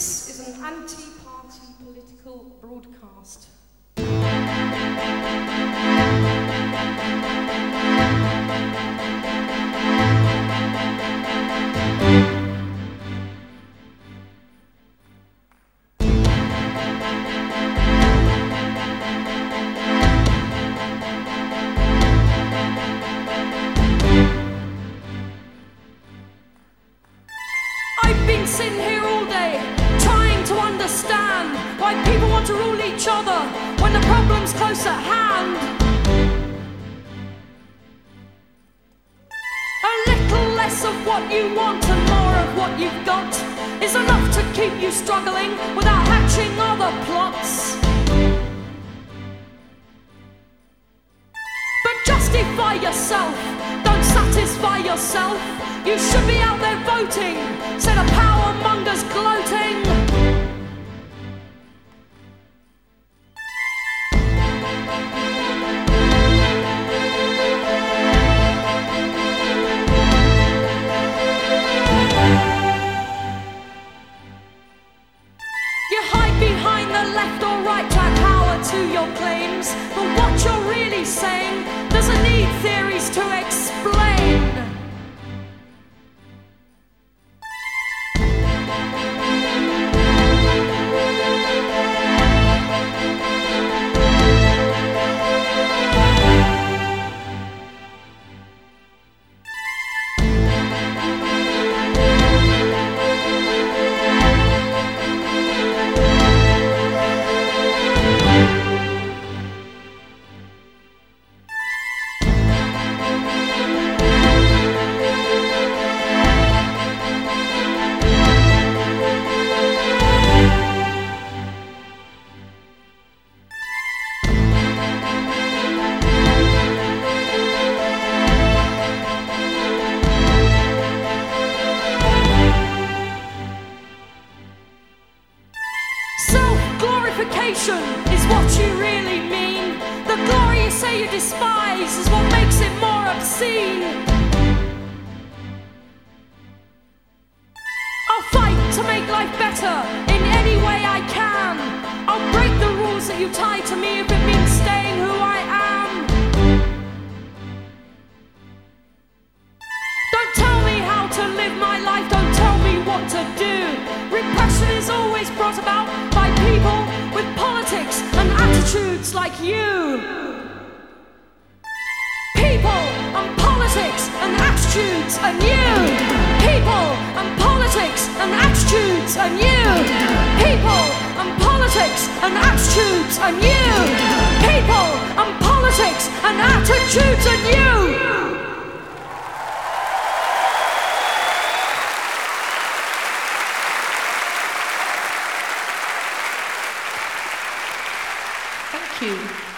This is an anti-party political broadcast. I've been sitting here all day, trying to understand why people want to rule each other when the problem's close at hand. A little less of what you want and more of what you've got is enough to keep you struggling without hatching other plots. But justify yourself, don't satisfy yourself. You should be out there voting, instead of power mongers gloating. You hide behind the left or right to add power to your claims, but what you're really saying doesn't need theories to explain. Self-glorification is what you really mean. The glory you say you despise is what makes it more obscene. I'll fight to make life better in any way I can. I'll break the rules that you tie to me if it means staying who I am. Don't tell me how to live my life, don't tell me what to do. Repression is always brought about by people with politics and attitudes like you. People and politics and attitudes and you. People and politics and attitudes and you. People and politics and attitudes and you. People and politics and attitudes and you. Thank you.